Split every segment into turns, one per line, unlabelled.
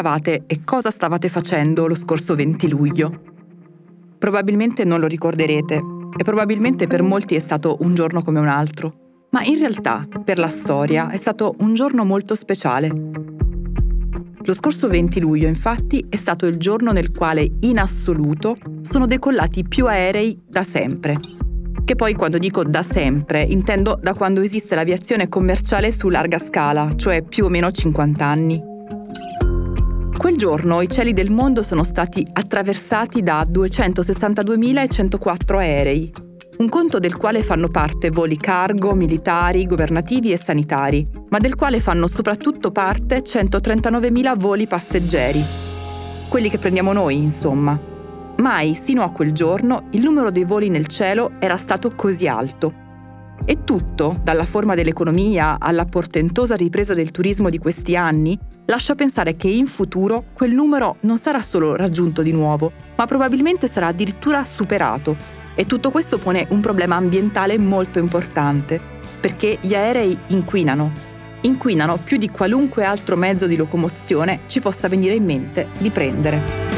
eravate e cosa stavate facendo lo scorso 20 luglio? Probabilmente non lo ricorderete e probabilmente per molti è stato un giorno come un altro, ma in realtà per la storia è stato un giorno molto speciale. Lo scorso 20 luglio, infatti, è stato il giorno nel quale in assoluto sono decollati più aerei da sempre. Che poi quando dico da sempre intendo da quando esiste l'aviazione commerciale su larga scala, cioè più o meno 50 anni. Quel giorno i cieli del mondo sono stati attraversati da 262.104 aerei, un conto del quale fanno parte voli cargo, militari, governativi e sanitari, ma del quale fanno soprattutto parte 139.000 voli passeggeri. Quelli che prendiamo noi, insomma. Mai, sino a quel giorno, il numero dei voli nel cielo era stato così alto. E tutto, dalla forma dell'economia alla portentosa ripresa del turismo di questi anni, lascia pensare che in futuro quel numero non sarà solo raggiunto di nuovo, ma probabilmente sarà addirittura superato. E tutto questo pone un problema ambientale molto importante, perché gli aerei inquinano più di qualunque altro mezzo di locomozione ci possa venire in mente di prendere.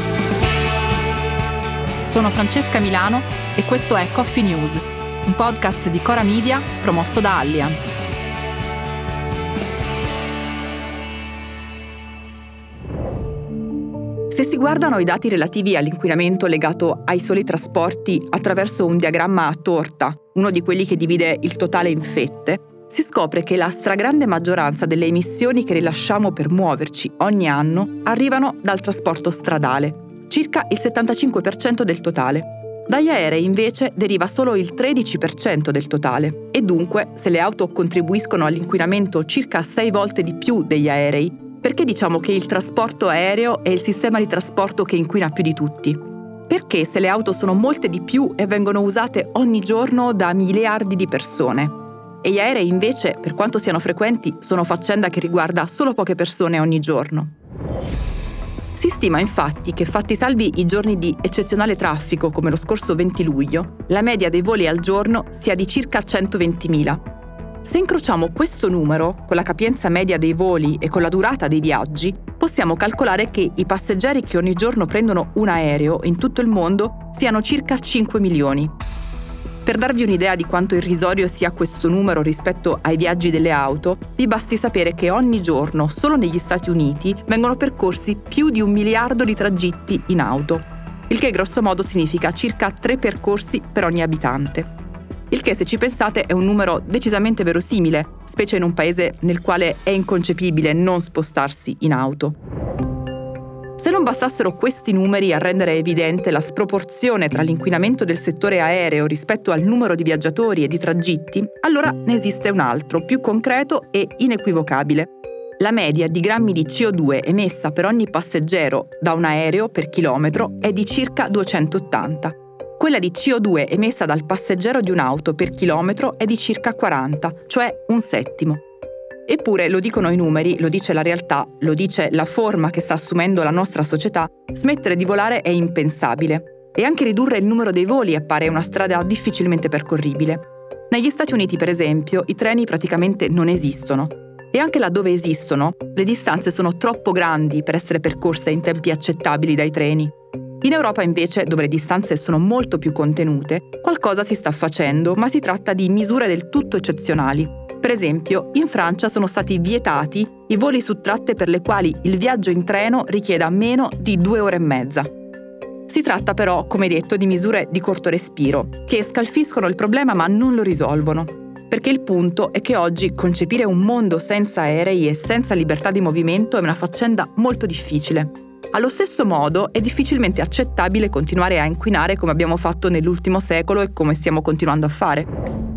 Sono Francesca Milano e questo è Coffee News, un podcast di Cora Media promosso da Allianz.
Se si guardano i dati relativi all'inquinamento legato ai soli trasporti attraverso un diagramma a torta, uno di quelli che divide il totale in fette, si scopre che la stragrande maggioranza delle emissioni che rilasciamo per muoverci ogni anno arrivano dal trasporto stradale, circa il 75% del totale. Dagli aerei invece deriva solo il 13% del totale e dunque, se le auto contribuiscono all'inquinamento circa 6 volte di più degli aerei, perché diciamo che il trasporto aereo è il sistema di trasporto che inquina più di tutti? Perché se le auto sono molte di più e vengono usate ogni giorno da miliardi di persone? E gli aerei invece, per quanto siano frequenti, sono faccenda che riguarda solo poche persone ogni giorno. Si stima infatti che, fatti salvi i giorni di eccezionale traffico come lo scorso 20 luglio, la media dei voli al giorno sia di circa 120.000. Se incrociamo questo numero con la capienza media dei voli e con la durata dei viaggi, possiamo calcolare che i passeggeri che ogni giorno prendono un aereo in tutto il mondo siano circa 5 milioni. Per darvi un'idea di quanto irrisorio sia questo numero rispetto ai viaggi delle auto, vi basti sapere che ogni giorno, solo negli Stati Uniti, vengono percorsi più di 1 miliardo di tragitti in auto, il che grosso modo significa circa 3 percorsi per ogni abitante. Il che, se ci pensate, è un numero decisamente verosimile, specie in un paese nel quale è inconcepibile non spostarsi in auto. Se non bastassero questi numeri a rendere evidente la sproporzione tra l'inquinamento del settore aereo rispetto al numero di viaggiatori e di tragitti, allora ne esiste un altro, più concreto e inequivocabile. La media di grammi di CO2 emessa per ogni passeggero da un aereo per chilometro è di circa 280. Quella di CO2 emessa dal passeggero di un'auto per chilometro è di circa 40, cioè un settimo. Eppure, lo dicono i numeri, lo dice la realtà, lo dice la forma che sta assumendo la nostra società, smettere di volare è impensabile. E anche ridurre il numero dei voli appare una strada difficilmente percorribile. Negli Stati Uniti, per esempio, i treni praticamente non esistono. E anche laddove esistono, le distanze sono troppo grandi per essere percorse in tempi accettabili dai treni. In Europa invece, dove le distanze sono molto più contenute, qualcosa si sta facendo, ma si tratta di misure del tutto eccezionali. Per esempio, in Francia sono stati vietati i voli su tratte per le quali il viaggio in treno richieda meno di 2 ore e mezza. Si tratta però, come detto, di misure di corto respiro, che scalfiscono il problema ma non lo risolvono. Perché il punto è che oggi concepire un mondo senza aerei e senza libertà di movimento è una faccenda molto difficile. Allo stesso modo è difficilmente accettabile continuare a inquinare come abbiamo fatto nell'ultimo secolo e come stiamo continuando a fare.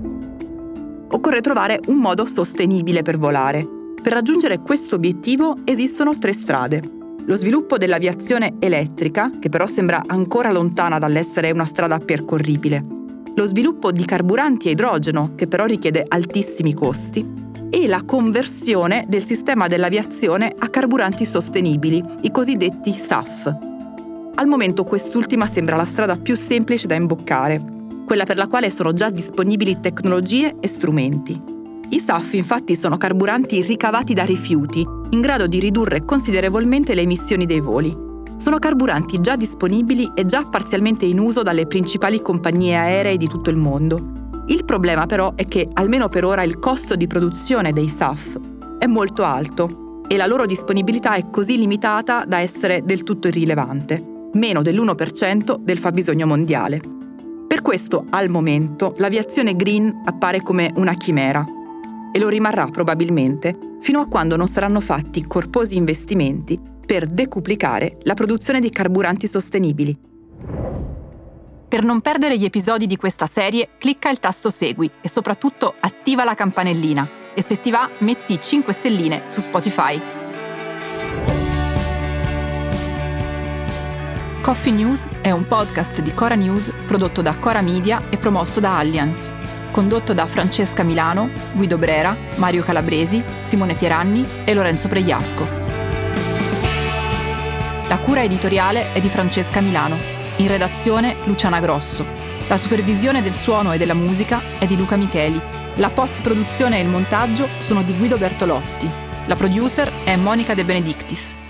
Occorre trovare un modo sostenibile per volare. Per raggiungere questo obiettivo esistono 3 strade. Lo sviluppo dell'aviazione elettrica, che però sembra ancora lontana dall'essere una strada percorribile. Lo sviluppo di carburanti a idrogeno, che però richiede altissimi costi. E la conversione del sistema dell'aviazione a carburanti sostenibili, i cosiddetti SAF. Al momento quest'ultima sembra la strada più semplice da imboccare, quella per la quale sono già disponibili tecnologie e strumenti. I SAF infatti sono carburanti ricavati da rifiuti, in grado di ridurre considerevolmente le emissioni dei voli. Sono carburanti già disponibili e già parzialmente in uso dalle principali compagnie aeree di tutto il mondo. Il problema però è che, almeno per ora, il costo di produzione dei SAF è molto alto e la loro disponibilità è così limitata da essere del tutto irrilevante, meno dell'1% del fabbisogno mondiale. Per questo, al momento, l'aviazione green appare come una chimera e lo rimarrà probabilmente fino a quando non saranno fatti corposi investimenti per decuplicare la produzione di carburanti sostenibili.
Per non perdere gli episodi di questa serie, clicca il tasto Segui e soprattutto attiva la campanellina. E se ti va, metti 5 stelline su Spotify. Coffee News è un podcast di Cora News prodotto da Cora Media e promosso da Allianz. Condotto da Francesca Milano, Guido Brera, Mario Calabresi, Simone Pieranni e Lorenzo Pregliasco. La cura editoriale è di Francesca Milano. In redazione Luciana Grosso. La supervisione del suono e della musica è di Luca Micheli. La post-produzione e il montaggio sono di Guido Bertolotti. La producer è Monica De Benedictis.